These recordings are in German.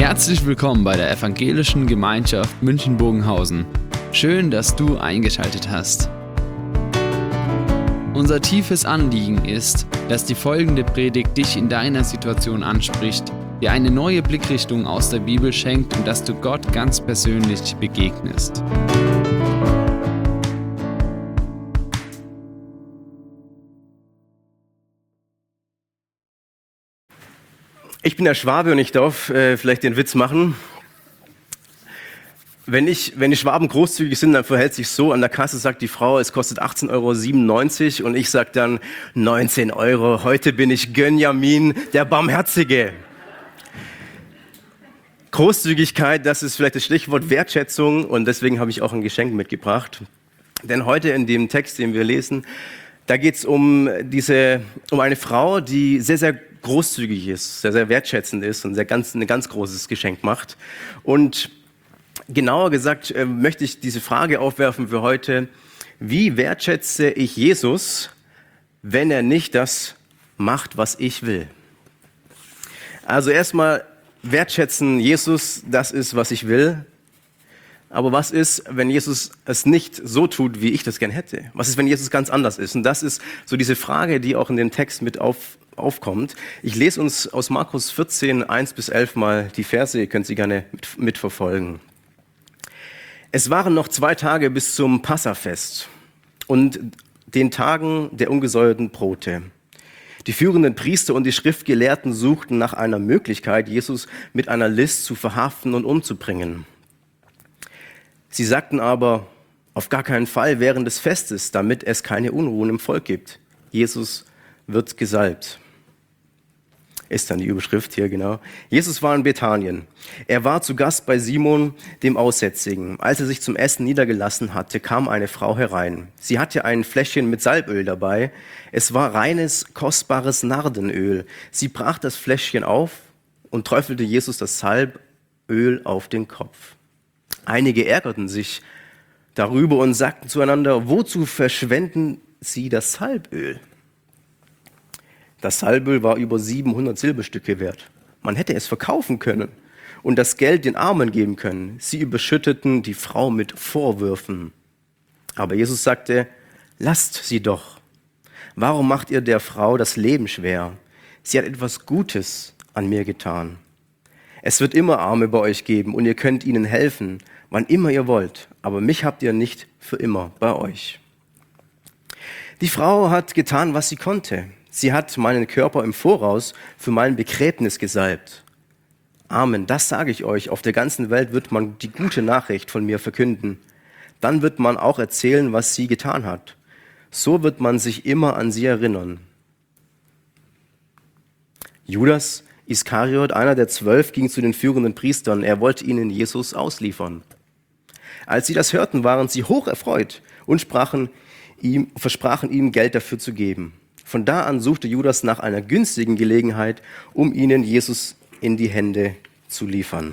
Herzlich willkommen bei der Evangelischen Gemeinschaft München-Bogenhausen. Schön, dass du eingeschaltet hast. Unser tiefes Anliegen ist, dass die folgende Predigt dich in deiner Situation anspricht, dir eine neue Blickrichtung aus der Bibel schenkt und dass du Gott ganz persönlich begegnest. Ich bin der Schwabe und ich darf vielleicht den Witz machen. Wenn die Schwaben großzügig sind, dann verhält sich so, an der Kasse sagt die Frau, es kostet 18,97 € und ich sage dann 19 €, heute bin ich Gönjamin, der Barmherzige. Großzügigkeit, das ist vielleicht das Stichwort Wertschätzung und deswegen habe ich auch ein Geschenk mitgebracht. Denn heute in dem Text, den wir lesen, da geht es um eine Frau, die sehr, sehr großzügig ist, sehr, sehr wertschätzend ist und ein ganz großes Geschenk macht. Und genauer gesagt möchte ich diese Frage aufwerfen für heute: Wie wertschätze ich Jesus, wenn er nicht das macht, was ich will? Also erstmal wertschätzen Jesus, das ist, was ich will. Aber was ist, wenn Jesus es nicht so tut, wie ich das gern hätte? Was ist, wenn Jesus ganz anders ist? Und das ist so diese Frage, die auch in dem Text mit aufkommt. Ich lese uns aus Markus 14, 1-11 mal die Verse, ihr könnt sie gerne mitverfolgen. Es waren noch 2 Tage bis zum Passafest und den Tagen der ungesäuerten Brote. Die führenden Priester und die Schriftgelehrten suchten nach einer Möglichkeit, Jesus mit einer List zu verhaften und umzubringen. Sie sagten aber, auf gar keinen Fall während des Festes, damit es keine Unruhen im Volk gibt. Jesus wird gesalbt. Ist dann die Überschrift hier, genau. Jesus war in Bethanien. Er war zu Gast bei Simon, dem Aussätzigen. Als er sich zum Essen niedergelassen hatte, kam eine Frau herein. Sie hatte ein Fläschchen mit Salböl dabei. Es war reines, kostbares Nardenöl. Sie brach das Fläschchen auf und träufelte Jesus das Salböl auf den Kopf. Einige ärgerten sich darüber und sagten zueinander, wozu verschwenden sie das Salböl? Das Salböl war über 700 Silberstücke wert. Man hätte es verkaufen können und das Geld den Armen geben können. Sie überschütteten die Frau mit Vorwürfen. Aber Jesus sagte, lasst sie doch. Warum macht ihr der Frau das Leben schwer? Sie hat etwas Gutes an mir getan. Es wird immer Arme bei euch geben und ihr könnt ihnen helfen, wann immer ihr wollt. Aber mich habt ihr nicht für immer bei euch. Die Frau hat getan, was sie konnte. Sie hat meinen Körper im Voraus für mein Begräbnis gesalbt. Amen, das sage ich euch. Auf der ganzen Welt wird man die gute Nachricht von mir verkünden. Dann wird man auch erzählen, was sie getan hat. So wird man sich immer an sie erinnern. Judas Iskariot, einer der 12, ging zu den führenden Priestern. Er wollte ihnen Jesus ausliefern. Als sie das hörten, waren sie hoch erfreut und versprachen ihm, Geld dafür zu geben. Von da an suchte Judas nach einer günstigen Gelegenheit, um ihnen Jesus in die Hände zu liefern.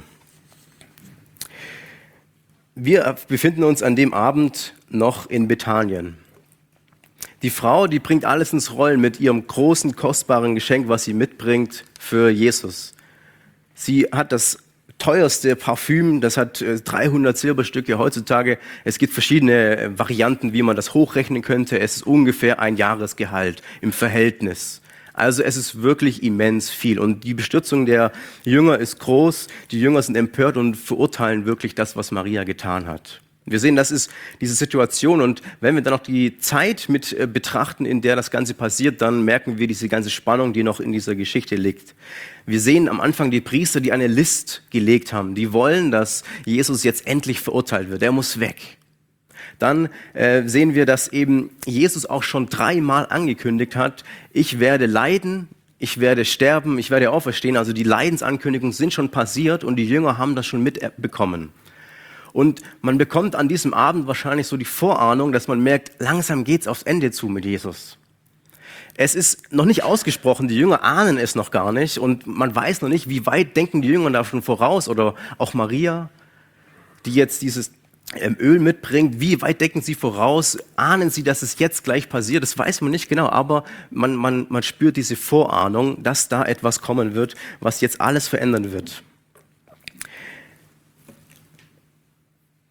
Wir befinden uns an dem Abend noch in Bethanien. Die Frau, die bringt alles ins Rollen mit ihrem großen, kostbaren Geschenk, was sie mitbringt für Jesus. Sie hat das teuerste Parfüm, das hat 300 Silberstücke heutzutage. Es gibt verschiedene Varianten, wie man das hochrechnen könnte. Es ist ungefähr ein Jahresgehalt im Verhältnis. Also es ist wirklich immens viel. Und die Bestürzung der Jünger ist groß. Die Jünger sind empört und verurteilen wirklich das, was Maria getan hat. Wir sehen, das ist diese Situation, und wenn wir dann noch die Zeit mit betrachten, in der das Ganze passiert, dann merken wir diese ganze Spannung, die noch in dieser Geschichte liegt. Wir sehen am Anfang die Priester, die eine List gelegt haben. Die wollen, dass Jesus jetzt endlich verurteilt wird. Er muss weg. Dann sehen wir, dass eben Jesus auch schon 3-mal angekündigt hat, ich werde leiden, ich werde sterben, ich werde auferstehen. Also die Leidensankündigungen sind schon passiert und die Jünger haben das schon mitbekommen. Und man bekommt an diesem Abend wahrscheinlich so die Vorahnung, dass man merkt, langsam geht's aufs Ende zu mit Jesus. Es ist noch nicht ausgesprochen, die Jünger ahnen es noch gar nicht und man weiß noch nicht, wie weit denken die Jünger da schon voraus, oder auch Maria, die jetzt dieses Öl mitbringt, wie weit denken sie voraus, ahnen sie, dass es jetzt gleich passiert, das weiß man nicht genau, aber man spürt diese Vorahnung, dass da etwas kommen wird, was jetzt alles verändern wird.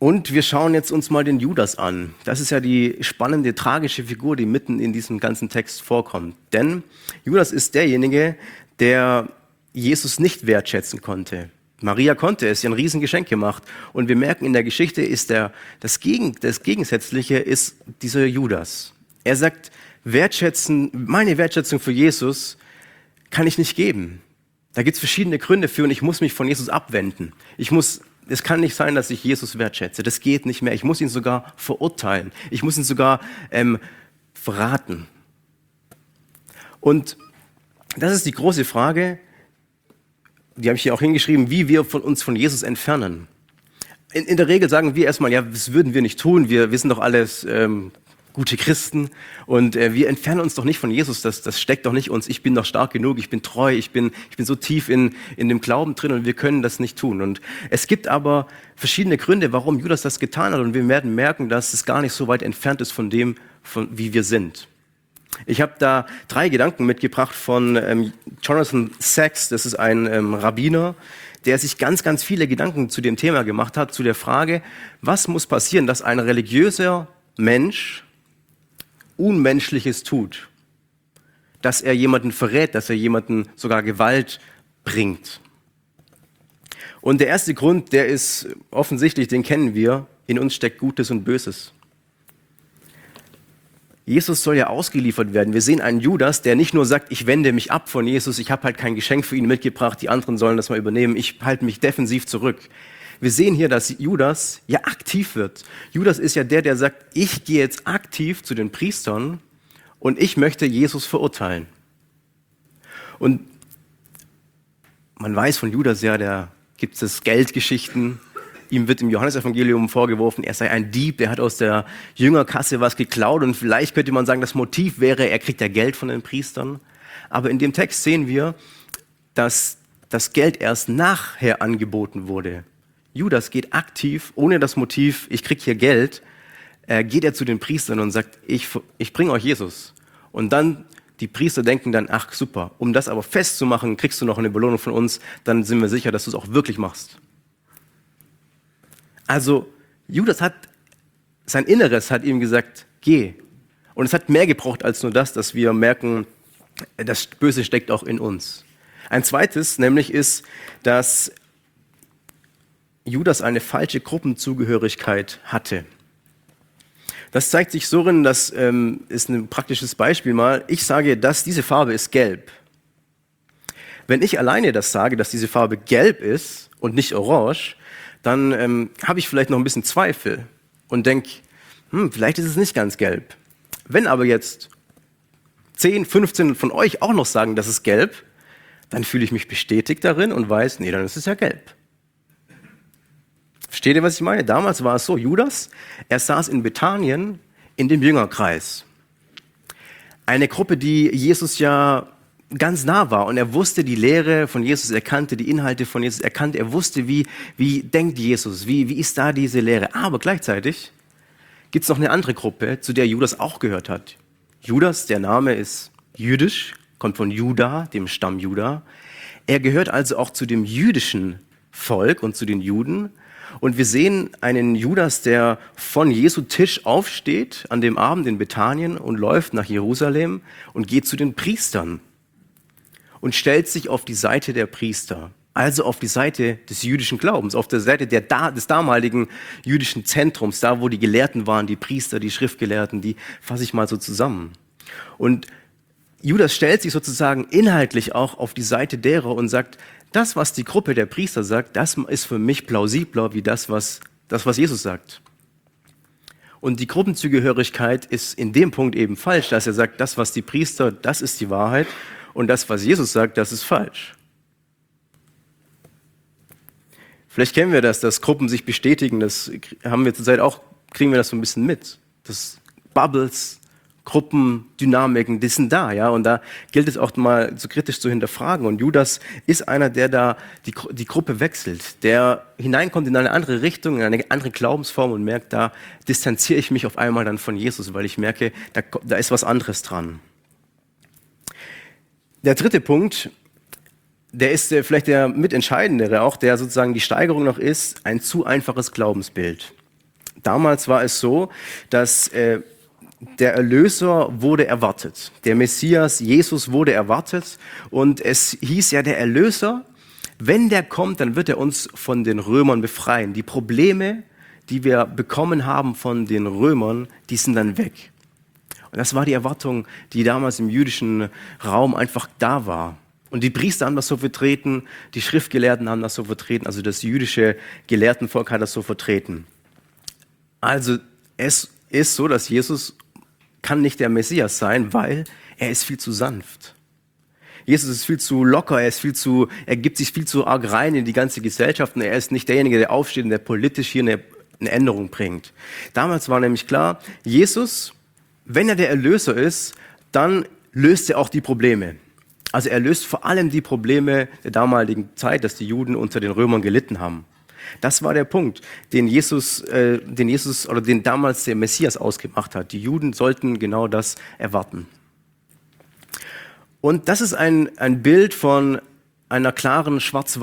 Und wir schauen jetzt uns mal den Judas an. Das ist ja die spannende, tragische Figur, die mitten in diesem ganzen Text vorkommt. Denn Judas ist derjenige, der Jesus nicht wertschätzen konnte. Maria konnte es, ihr ein Riesengeschenk gemacht. Und wir merken, in der Geschichte ist das Gegensätzliche ist dieser Judas. Er sagt, meine Wertschätzung für Jesus kann ich nicht geben. Da gibt es verschiedene Gründe für und ich muss mich von Jesus abwenden. Es kann nicht sein, dass ich Jesus wertschätze. Das geht nicht mehr. Ich muss ihn sogar verurteilen. Ich muss ihn sogar verraten. Und das ist die große Frage, die habe ich hier auch hingeschrieben, wie wir uns von Jesus entfernen. In der Regel sagen wir erstmal, ja, das würden wir nicht tun. Wir sind doch alles gute Christen und wir entfernen uns doch nicht von Jesus, das steckt doch nicht uns, ich bin doch stark genug, ich bin treu, ich bin so tief in dem Glauben drin und wir können das nicht tun. Und es gibt aber verschiedene Gründe, warum Judas das getan hat und wir werden merken, dass es gar nicht so weit entfernt ist von dem, wie wir sind. Ich habe da 3 Gedanken mitgebracht von Jonathan Sacks, das ist ein Rabbiner, der sich ganz, ganz viele Gedanken zu dem Thema gemacht hat, zu der Frage, was muss passieren, dass ein religiöser Mensch Unmenschliches tut, dass er jemanden verrät, dass er jemanden sogar Gewalt bringt. Und der erste Grund, der ist offensichtlich, den kennen wir, in uns steckt Gutes und Böses. Jesus soll ja ausgeliefert werden. Wir sehen einen Judas, der nicht nur sagt, ich wende mich ab von Jesus, ich habe halt kein Geschenk für ihn mitgebracht, die anderen sollen das mal übernehmen, ich halte mich defensiv zurück. Wir sehen hier, dass Judas ja aktiv wird. Judas ist ja der sagt, ich gehe jetzt aktiv zu den Priestern und ich möchte Jesus verurteilen. Und man weiß von Judas ja, da gibt es Geldgeschichten. Ihm wird im Johannesevangelium vorgeworfen, er sei ein Dieb, der hat aus der Jüngerkasse was geklaut und vielleicht könnte man sagen, das Motiv wäre, er kriegt ja Geld von den Priestern. Aber in dem Text sehen wir, dass das Geld erst nachher angeboten wurde. Judas geht aktiv, ohne das Motiv, ich krieg hier Geld, geht er zu den Priestern und sagt, ich bringe euch Jesus. Und dann, die Priester denken dann, ach super, um das aber festzumachen, kriegst du noch eine Belohnung von uns, dann sind wir sicher, dass du es auch wirklich machst. Also Judas sein Inneres hat ihm gesagt, geh. Und es hat mehr gebraucht als nur das, dass wir merken, das Böse steckt auch in uns. Ein zweites nämlich ist, dass Judas eine falsche Gruppenzugehörigkeit hatte. Das zeigt sich so, das ist ein praktisches Beispiel mal. Ich sage, dass diese Farbe ist gelb. Wenn ich alleine das sage, dass diese Farbe gelb ist und nicht orange, dann habe ich vielleicht noch ein bisschen Zweifel und denke, vielleicht ist es nicht ganz gelb. Wenn aber jetzt 10, 15 von euch auch noch sagen, das ist gelb, dann fühle ich mich bestätigt darin und weiß, nee, dann ist es ja gelb. Versteht ihr, was ich meine? Damals war es so, Judas, er saß in Bethanien in dem Jüngerkreis. Eine Gruppe, die Jesus ja ganz nah war und er wusste die Lehre von Jesus, er kannte die Inhalte von Jesus, er wusste, wie denkt Jesus, wie ist da diese Lehre. Aber gleichzeitig gibt es noch eine andere Gruppe, zu der Judas auch gehört hat. Judas, der Name ist jüdisch, kommt von Juda, dem Stamm Juda. Er gehört also auch zu dem jüdischen Volk und zu den Juden. Und wir sehen einen Judas, der von Jesu Tisch aufsteht an dem Abend in Bethanien und läuft nach Jerusalem und geht zu den Priestern und stellt sich auf die Seite der Priester, also auf die Seite des jüdischen Glaubens, auf der Seite des damaligen jüdischen Zentrums, da wo die Gelehrten waren, die Priester, die Schriftgelehrten, die fasse ich mal so zusammen. Und Judas stellt sich sozusagen inhaltlich auch auf die Seite derer und sagt, das, was die Gruppe der Priester sagt, das ist für mich plausibler wie das, was Jesus sagt. Und die Gruppenzugehörigkeit ist in dem Punkt eben falsch, dass er sagt, das, was die Priester, das ist die Wahrheit und das, was Jesus sagt, das ist falsch. Vielleicht kennen wir das, dass Gruppen sich bestätigen, das haben wir zurzeit auch, kriegen wir das so ein bisschen mit. Das Bubbles, Gruppendynamiken, die sind da, ja, und da gilt es auch mal so kritisch zu hinterfragen. Und Judas ist einer, der da die Gruppe wechselt, der hineinkommt in eine andere Richtung, in eine andere Glaubensform und merkt, da distanziere ich mich auf einmal dann von Jesus, weil ich merke, da ist was anderes dran. Der dritte Punkt, der ist vielleicht der mitentscheidendere auch, der sozusagen die Steigerung noch ist, ein zu einfaches Glaubensbild. Damals war es so, dass der Erlöser wurde erwartet. Der Messias, Jesus, wurde erwartet. Und es hieß ja, der Erlöser, wenn der kommt, dann wird er uns von den Römern befreien. Die Probleme, die wir bekommen haben von den Römern, die sind dann weg. Und das war die Erwartung, die damals im jüdischen Raum einfach da war. Und die Priester haben das so vertreten, die Schriftgelehrten haben das so vertreten, also das jüdische Gelehrtenvolk hat das so vertreten. Also es ist so, dass Jesus kann nicht der Messias sein, weil er ist viel zu sanft. Jesus ist viel zu locker, er gibt sich viel zu arg rein in die ganze Gesellschaft und er ist nicht derjenige, der aufsteht und der politisch hier eine Änderung bringt. Damals war nämlich klar, Jesus, wenn er der Erlöser ist, dann löst er auch die Probleme. Also er löst vor allem die Probleme der damaligen Zeit, dass die Juden unter den Römern gelitten haben. Das war der Punkt, den damals der Messias ausgemacht hat. Die Juden sollten genau das erwarten. Und das ist ein Bild von einer klaren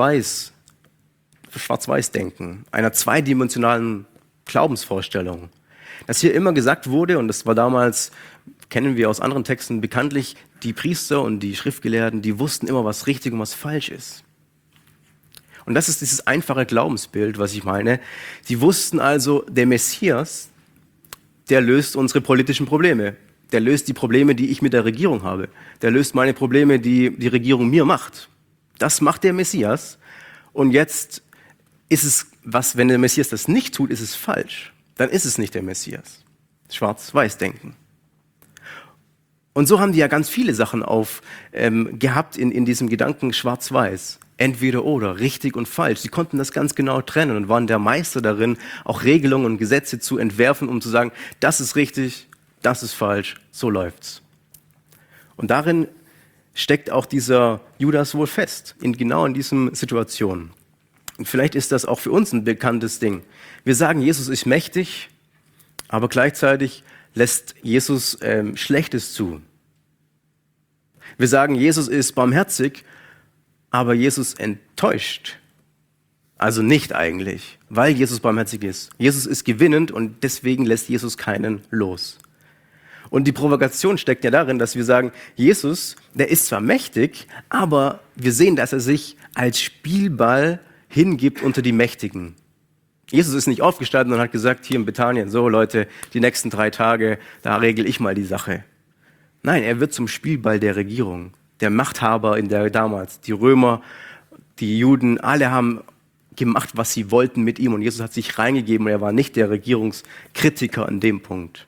Schwarz-Weiß-Denken, einer zweidimensionalen Glaubensvorstellung. Dass hier immer gesagt wurde, und das war damals, kennen wir aus anderen Texten bekanntlich, die Priester und die Schriftgelehrten, die wussten immer, was richtig und was falsch ist. Und das ist dieses einfache Glaubensbild, was ich meine. Sie wussten also, der Messias, der löst unsere politischen Probleme. Der löst die Probleme, die ich mit der Regierung habe. Der löst meine Probleme, die die Regierung mir macht. Das macht der Messias. Und jetzt ist es, wenn der Messias das nicht tut, ist es falsch. Dann ist es nicht der Messias. Schwarz-Weiß-Denken. Und so haben die ja ganz viele Sachen gehabt in diesem Gedanken Schwarz-Weiß. Entweder oder, richtig und falsch. Sie konnten das ganz genau trennen und waren der Meister darin, auch Regelungen und Gesetze zu entwerfen, um zu sagen, das ist richtig, das ist falsch, so läuft's. Und darin steckt auch dieser Judas wohl fest, genau in diesen Situationen. Und vielleicht ist das auch für uns ein bekanntes Ding. Wir sagen, Jesus ist mächtig, aber gleichzeitig lässt Jesus Schlechtes zu. Wir sagen, Jesus ist barmherzig, aber Jesus enttäuscht. Also nicht eigentlich, weil Jesus barmherzig ist. Jesus ist gewinnend und deswegen lässt Jesus keinen los. Und die Provokation steckt ja darin, dass wir sagen, Jesus, der ist zwar mächtig, aber wir sehen, dass er sich als Spielball hingibt unter die Mächtigen. Jesus ist nicht aufgestanden und hat gesagt, hier in Bethanien, so Leute, die nächsten 3 Tage, da regel ich mal die Sache. Nein, er wird zum Spielball der Regierung, der Machthaber in der damals. Die Römer, die Juden, alle haben gemacht, was sie wollten mit ihm und Jesus hat sich reingegeben und er war nicht der Regierungskritiker an dem Punkt.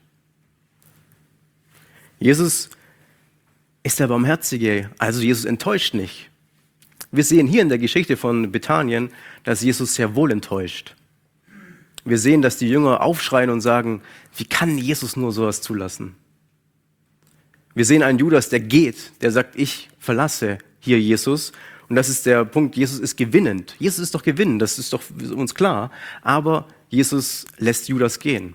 Jesus ist der Barmherzige, also Jesus enttäuscht nicht. Wir sehen hier in der Geschichte von Bethanien, dass Jesus sehr wohl enttäuscht. Wir sehen, dass die Jünger aufschreien und sagen, wie kann Jesus nur sowas zulassen? Wir sehen einen Judas, der geht, der sagt, ich verlasse hier Jesus. Und das ist der Punkt, Jesus ist gewinnend. Jesus ist doch gewinnend, das ist doch uns klar. Aber Jesus lässt Judas gehen.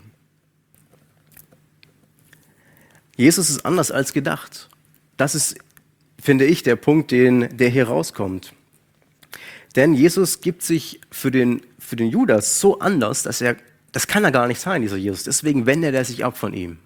Jesus ist anders als gedacht. Das ist, finde ich, der Punkt, der hier rauskommt. Denn Jesus gibt sich für den Judas so anders, das kann er gar nicht sein, dieser Jesus. Deswegen wendet er sich ab von ihm.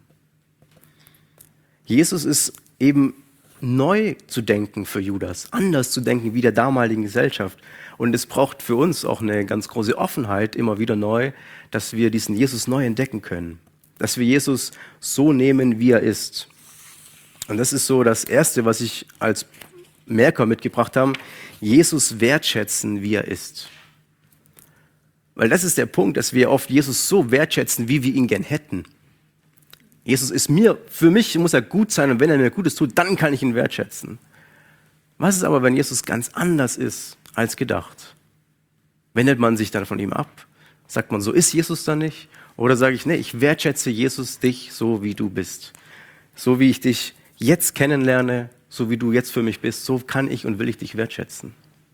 Jesus ist eben neu zu denken für Judas, anders zu denken wie der damaligen Gesellschaft. Und es braucht für uns auch eine ganz große Offenheit, immer wieder neu, dass wir diesen Jesus neu entdecken können. Dass wir Jesus so nehmen, wie er ist. Und das ist so das Erste, was ich als Merker mitgebracht habe. Jesus wertschätzen, wie er ist. Weil das ist der Punkt, dass wir oft Jesus so wertschätzen, wie wir ihn gern hätten. Jesus ist für mich muss er gut sein und wenn er mir Gutes tut, dann kann ich ihn wertschätzen. Was ist aber, wenn Jesus ganz anders ist als gedacht? Wendet man sich dann von ihm ab? Sagt man, so ist Jesus dann nicht? Oder sage ich, nee, ich wertschätze Jesus dich so, wie du bist. So wie ich dich jetzt kennenlerne, so wie du jetzt für mich bist, so kann ich und will ich dich wertschätzen.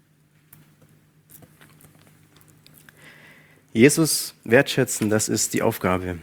Jesus wertschätzen, das ist die Aufgabe.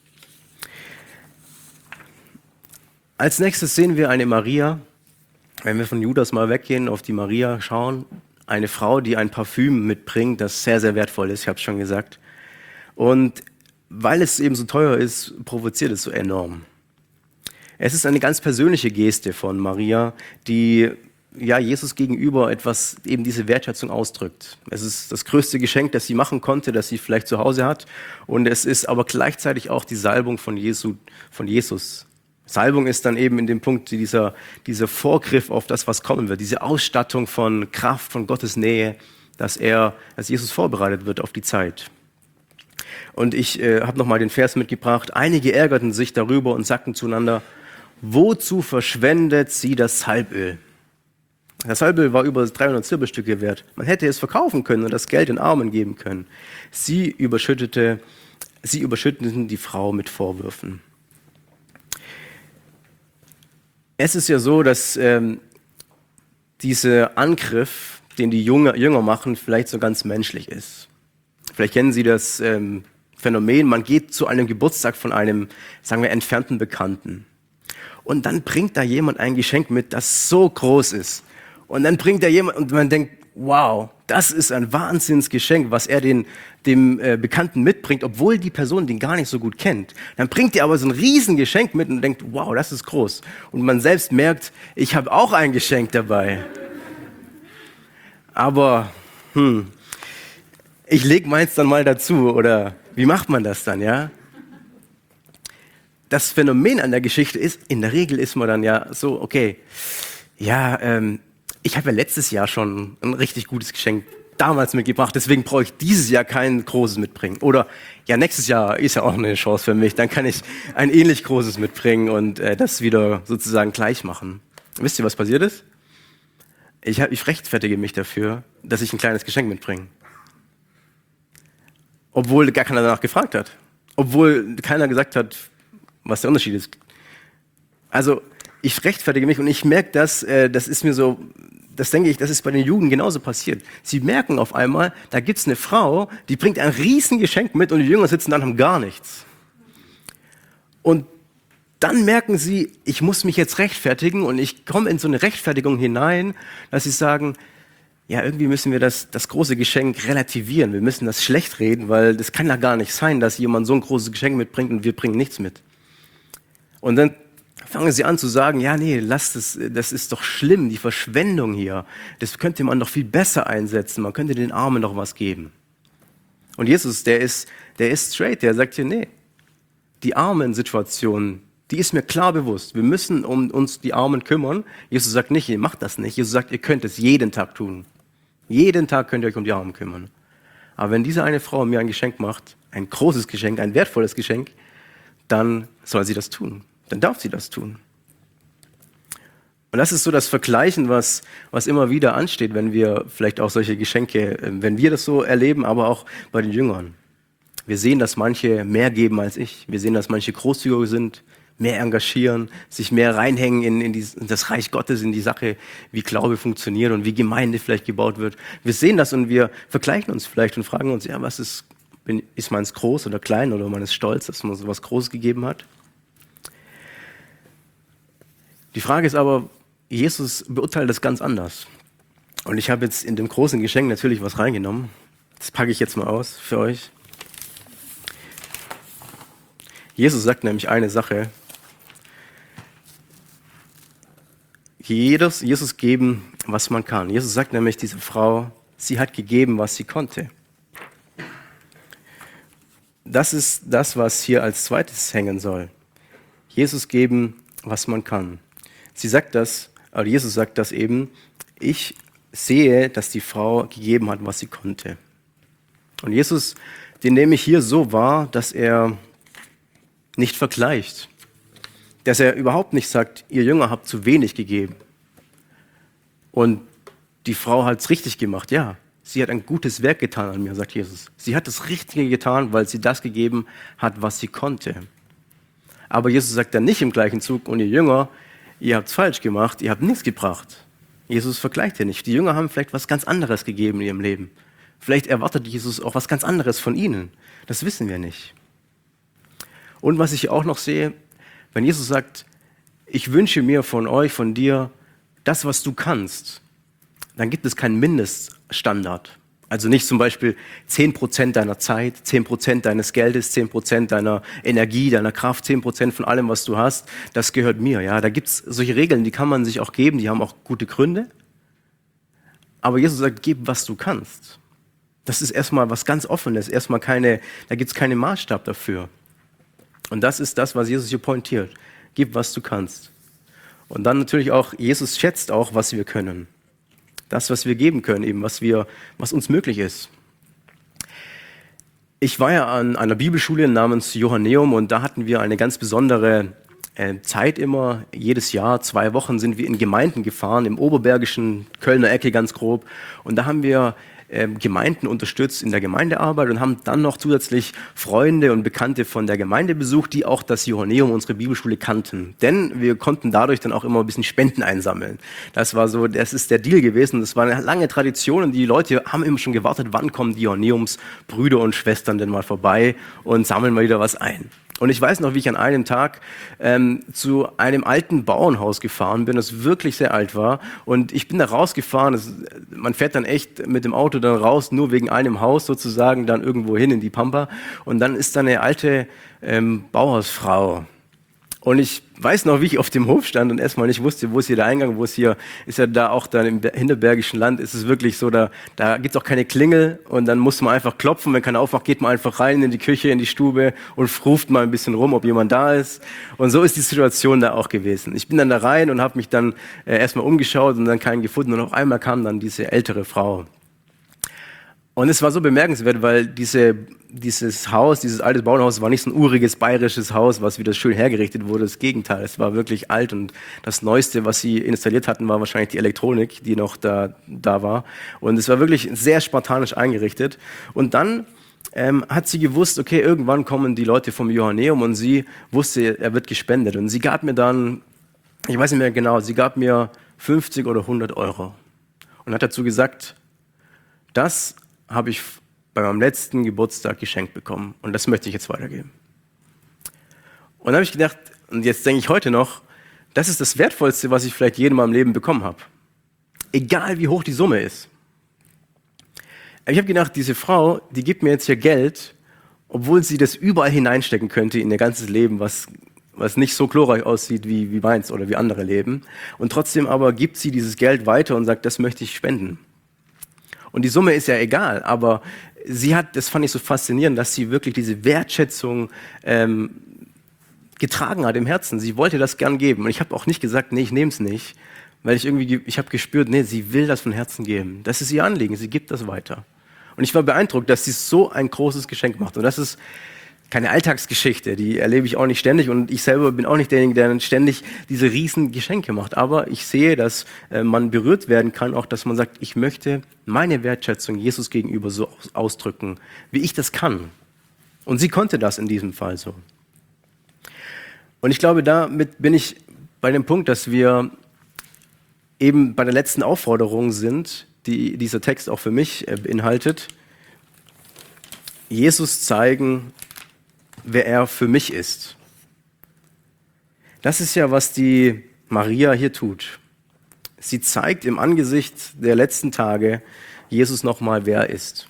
Als nächstes sehen wir eine Maria, wenn wir von Judas mal weggehen, auf die Maria schauen, eine Frau, die ein Parfüm mitbringt, das sehr, sehr wertvoll ist, ich habe es schon gesagt. Und weil es eben so teuer ist, provoziert es so enorm. Es ist eine ganz persönliche Geste von Maria, die ja Jesus gegenüber etwas, eben diese Wertschätzung ausdrückt. Es ist das größte Geschenk, das sie machen konnte, das sie vielleicht zu Hause hat. Und es ist aber gleichzeitig auch die Salbung von Jesus. Salbung ist dann eben in dem Punkt dieser Vorgriff auf das, was kommen wird, diese Ausstattung von Kraft, von Gottes Nähe, dass Jesus vorbereitet wird auf die Zeit. Und ich habe nochmal den Vers mitgebracht. Einige ärgerten sich darüber und sagten zueinander: Wozu verschwendet sie das Salböl? Das Salböl war über 300 Silberstücke wert. Man hätte es verkaufen können und das Geld den Armen geben können. Sie überschütteten die Frau mit Vorwürfen. Es ist ja so, dass dieser Angriff, den die Jünger machen, vielleicht so ganz menschlich ist. Vielleicht kennen Sie das Phänomen, man geht zu einem Geburtstag von einem, sagen wir, entfernten Bekannten. Und dann bringt da jemand ein Geschenk mit, das so groß ist. Und dann bringt da jemand, und man denkt, wow, das ist ein Wahnsinnsgeschenk, was er dem Bekannten mitbringt, obwohl die Person den gar nicht so gut kennt. Dann bringt er aber so ein Riesengeschenk mit und denkt, wow, das ist groß. Und man selbst merkt, ich habe auch ein Geschenk dabei. Aber, ich lege meins dann mal dazu, oder wie macht man das dann, ja? Das Phänomen an der Geschichte ist, in der Regel ist man dann ja so, okay, ja, ich habe ja letztes Jahr schon ein richtig gutes Geschenk damals mitgebracht, deswegen brauche ich dieses Jahr kein großes mitbringen. Oder, ja, nächstes Jahr ist ja auch eine Chance für mich, dann kann ich ein ähnlich großes mitbringen und das wieder sozusagen gleich machen. Wisst ihr, was passiert ist? Ich rechtfertige mich dafür, dass ich ein kleines Geschenk mitbringe. Obwohl gar keiner danach gefragt hat. Obwohl keiner gesagt hat, was der Unterschied ist. Also ich rechtfertige mich und ich merke, das ist mir so, das denke ich, das ist bei den Juden genauso passiert. Sie merken auf einmal, da gibt es eine Frau, die bringt ein Riesengeschenk mit und die Jünger sitzen dann und haben gar nichts. Und dann merken sie, ich muss mich jetzt rechtfertigen und ich komme in so eine Rechtfertigung hinein, dass sie sagen, ja, irgendwie müssen wir das große Geschenk relativieren. Wir müssen das schlecht reden, weil das kann ja gar nicht sein, dass jemand so ein großes Geschenk mitbringt und wir bringen nichts mit. Und dann fangen sie an zu sagen, ja, nee, das ist doch schlimm, die Verschwendung hier. Das könnte man doch viel besser einsetzen. Man könnte den Armen doch was geben. Und Jesus, der ist straight, der sagt hier, nee, die Armen-Situation, die ist mir klar bewusst. Wir müssen um uns die Armen kümmern. Jesus sagt nicht, ihr macht das nicht. Jesus sagt, ihr könnt es jeden Tag tun. Jeden Tag könnt ihr euch um die Armen kümmern. Aber wenn diese eine Frau mir ein Geschenk macht, ein großes Geschenk, ein wertvolles Geschenk, dann soll sie das tun. Dann darf sie das tun. Und das ist so das Vergleichen, was immer wieder ansteht, wenn wir vielleicht auch solche Geschenke, wenn wir das so erleben, aber auch bei den Jüngern. Wir sehen, dass manche mehr geben als ich. Wir sehen, dass manche großzügiger sind, mehr engagieren, sich mehr reinhängen in das Reich Gottes, in die Sache, wie Glaube funktioniert und wie Gemeinde vielleicht gebaut wird. Wir sehen das und wir vergleichen uns vielleicht und fragen uns, ja, was ist man es groß oder klein oder man ist stolz, dass man so was Großes gegeben hat? Die Frage ist aber, Jesus beurteilt das ganz anders. Und ich habe jetzt in dem großen Geschenk natürlich was reingenommen. Das packe ich jetzt mal aus für euch. Jesus sagt nämlich eine Sache. Jesus geben, was man kann. Jesus sagt nämlich, diese Frau, sie hat gegeben, was sie konnte. Das ist das, was hier als zweites hängen soll. Jesus geben, was man kann. Jesus sagt das eben, ich sehe, dass die Frau gegeben hat, was sie konnte. Und Jesus, den nehme ich hier so wahr, dass er nicht vergleicht. Dass er überhaupt nicht sagt, ihr Jünger habt zu wenig gegeben. Und die Frau hat es richtig gemacht. Ja, sie hat ein gutes Werk getan an mir, sagt Jesus. Sie hat das Richtige getan, weil sie das gegeben hat, was sie konnte. Aber Jesus sagt dann nicht im gleichen Zug, und ihr Jünger, ihr habt es falsch gemacht, ihr habt nichts gebracht. Jesus vergleicht hier nicht. Die Jünger haben vielleicht was ganz anderes gegeben in ihrem Leben. Vielleicht erwartet Jesus auch was ganz anderes von ihnen. Das wissen wir nicht. Und was ich auch noch sehe, wenn Jesus sagt, ich wünsche mir von euch, von dir, das, was du kannst, dann gibt es keinen Mindeststandard. Also nicht zum Beispiel 10% deiner Zeit, 10% deines Geldes, 10% deiner Energie, deiner Kraft, 10% von allem, was du hast, das gehört mir. Ja, da gibt's solche Regeln, die kann man sich auch geben, die haben auch gute Gründe. Aber Jesus sagt, gib, was du kannst. Das ist erstmal was ganz Offenes, da gibt's keinen Maßstab dafür. Und das ist das, was Jesus hier pointiert. Gib, was du kannst. Und dann natürlich auch, Jesus schätzt auch, was wir können. Das, was wir geben können, eben, was uns möglich ist. Ich war ja an einer Bibelschule namens Johanneum und da hatten wir eine ganz besondere Zeit immer. Jedes Jahr, 2 Wochen sind wir in Gemeinden gefahren, im oberbergischen Kölner Ecke ganz grob. Und da haben wir Gemeinden unterstützt in der Gemeindearbeit und haben dann noch zusätzlich Freunde und Bekannte von der Gemeinde besucht, die auch das Johanneum, unsere Bibelschule, kannten. Denn wir konnten dadurch dann auch immer ein bisschen Spenden einsammeln. Das ist der Deal gewesen. Das war eine lange Tradition und die Leute haben immer schon gewartet, wann kommen die Johanneumsbrüder und Schwestern denn mal vorbei und sammeln mal wieder was ein. Und ich weiß noch, wie ich an einem Tag zu einem alten Bauernhaus gefahren bin, das wirklich sehr alt war. Und ich bin da rausgefahren. Man fährt dann echt mit dem Auto dann raus, nur wegen einem Haus sozusagen, dann irgendwo hin in die Pampa. Und dann ist da eine alte Bauhausfrau. Und ich weiß noch, wie ich auf dem Hof stand und erstmal nicht wusste, wo ist hier der Eingang, ist ja da auch dann im hinterbergischen Land, ist es wirklich so, da gibt's auch keine Klingel und dann muss man einfach klopfen, wenn keiner aufmacht, geht man einfach rein in die Küche, in die Stube und ruft mal ein bisschen rum, ob jemand da ist. Und so ist die Situation da auch gewesen. Ich bin dann da rein und habe mich dann erstmal umgeschaut und dann keinen gefunden und auf einmal kam dann diese ältere Frau. Und es war so bemerkenswert, weil dieses Haus, dieses alte Bauernhaus, war nicht so ein uriges bayerisches Haus, was wieder schön hergerichtet wurde. Das Gegenteil, es war wirklich alt und das Neueste, was sie installiert hatten, war wahrscheinlich die Elektronik, die noch da war. Und es war wirklich sehr spartanisch eingerichtet. Und dann hat sie gewusst, okay, irgendwann kommen die Leute vom Johanneum und sie wusste, er wird gespendet. Und sie gab mir dann, ich weiß nicht mehr genau, sie gab mir 50 oder 100 Euro. Und hat dazu gesagt, das habe ich bei meinem letzten Geburtstag geschenkt bekommen und das möchte ich jetzt weitergeben. Und dann habe ich gedacht, und jetzt denke ich heute noch, das ist das Wertvollste, was ich vielleicht je in meinem Leben bekommen habe. Egal wie hoch die Summe ist. Ich habe gedacht, diese Frau, die gibt mir jetzt hier Geld, obwohl sie das überall hineinstecken könnte in ihr ganzes Leben, was nicht so glorreich aussieht wie meins oder wie andere Leben. Und trotzdem aber gibt sie dieses Geld weiter und sagt, das möchte ich spenden. Und die Summe ist ja egal, aber das fand ich so faszinierend, dass sie wirklich diese Wertschätzung getragen hat im Herzen. Sie wollte das gern geben. Und ich habe auch nicht gesagt, nee, ich nehme es nicht, weil ich habe gespürt, nee, sie will das von Herzen geben. Das ist ihr Anliegen, sie gibt das weiter. Und ich war beeindruckt, dass sie so ein großes Geschenk macht. Und das ist keine Alltagsgeschichte, die erlebe ich auch nicht ständig und ich selber bin auch nicht derjenige, der dann ständig diese riesen Geschenke macht. Aber ich sehe, dass man berührt werden kann, auch dass man sagt, ich möchte meine Wertschätzung Jesus gegenüber so ausdrücken, wie ich das kann. Und sie konnte das in diesem Fall so. Und ich glaube, damit bin ich bei dem Punkt, dass wir eben bei der letzten Aufforderung sind, die dieser Text auch für mich beinhaltet. Jesus zeigen, wer er für mich ist. Das ist ja, was die Maria hier tut. Sie zeigt im Angesicht der letzten Tage Jesus nochmal, wer er ist.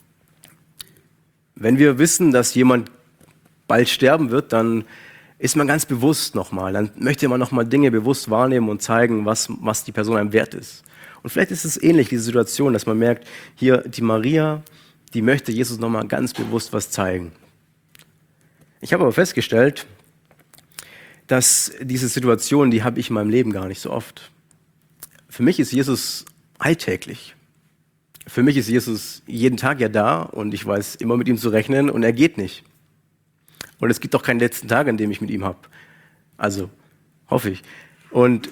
Wenn wir wissen, dass jemand bald sterben wird, dann ist man ganz bewusst nochmal. Dann möchte man nochmal Dinge bewusst wahrnehmen und zeigen, was die Person einem wert ist. Und vielleicht ist es ähnlich, diese Situation, dass man merkt, hier die Maria, die möchte Jesus nochmal ganz bewusst was zeigen. Ich habe aber festgestellt, dass diese Situation, die habe ich in meinem Leben gar nicht so oft. Für mich ist Jesus alltäglich. Für mich ist Jesus jeden Tag ja da und ich weiß immer mit ihm zu rechnen und er geht nicht. Und es gibt auch keinen letzten Tag, an dem ich mit ihm habe. Also, hoffe ich. Und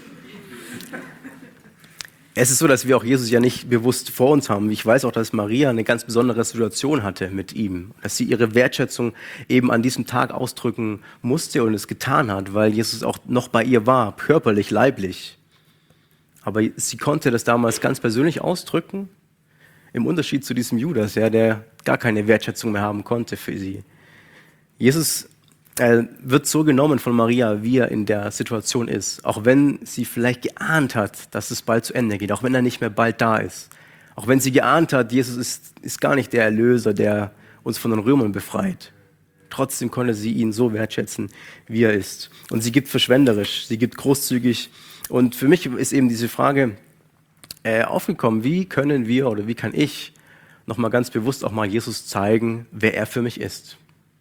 es ist so, dass wir auch Jesus ja nicht bewusst vor uns haben. Ich weiß auch, dass Maria eine ganz besondere Situation hatte mit ihm, dass sie ihre Wertschätzung eben an diesem Tag ausdrücken musste und es getan hat, weil Jesus auch noch bei ihr war, körperlich, leiblich. Aber sie konnte das damals ganz persönlich ausdrücken, im Unterschied zu diesem Judas, ja, der gar keine Wertschätzung mehr haben konnte für sie. Jesus wird so genommen von Maria, wie er in der Situation ist. Auch wenn sie vielleicht geahnt hat, dass es bald zu Ende geht. Auch wenn er nicht mehr bald da ist. Auch wenn sie geahnt hat, Jesus ist gar nicht der Erlöser, der uns von den Römern befreit. Trotzdem konnte sie ihn so wertschätzen, wie er ist. Und sie gibt verschwenderisch, sie gibt großzügig. Und für mich ist eben diese Frage aufgekommen, wie können wir oder wie kann ich nochmal ganz bewusst auch mal Jesus zeigen, wer er für mich ist.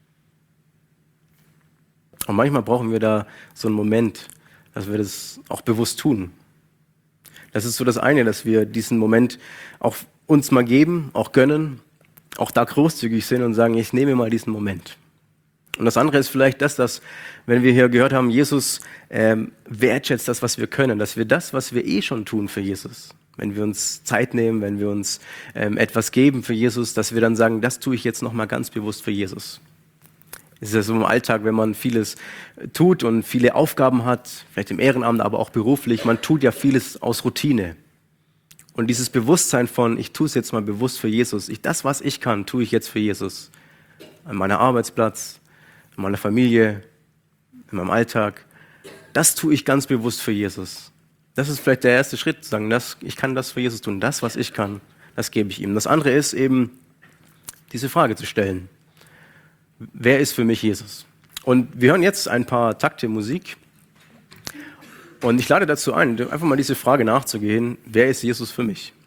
Und manchmal brauchen wir da so einen Moment, dass wir das auch bewusst tun. Das ist so das eine, dass wir diesen Moment auch uns mal geben, auch gönnen, auch da großzügig sind und sagen, ich nehme mal diesen Moment. Und das andere ist vielleicht dass wenn wir hier gehört haben, Jesus wertschätzt das, was wir können, dass wir das, was wir schon tun für Jesus, wenn wir uns Zeit nehmen, wenn wir uns etwas geben für Jesus, dass wir dann sagen, das tue ich jetzt nochmal ganz bewusst für Jesus. Es ist ja so im Alltag, wenn man vieles tut und viele Aufgaben hat, vielleicht im Ehrenamt, aber auch beruflich, man tut ja vieles aus Routine. Und dieses Bewusstsein von, ich tue es jetzt mal bewusst für Jesus, das, was ich kann, tue ich jetzt für Jesus. An meinem Arbeitsplatz, in meiner Familie, in meinem Alltag, das tue ich ganz bewusst für Jesus. Das ist vielleicht der erste Schritt, zu sagen, ich kann das für Jesus tun, das, was ich kann, das gebe ich ihm. Das andere ist eben, diese Frage zu stellen. Wer ist für mich Jesus? Und wir hören jetzt ein paar Takte Musik. Und ich lade dazu ein, einfach mal diese Frage nachzugehen, wer ist Jesus für mich?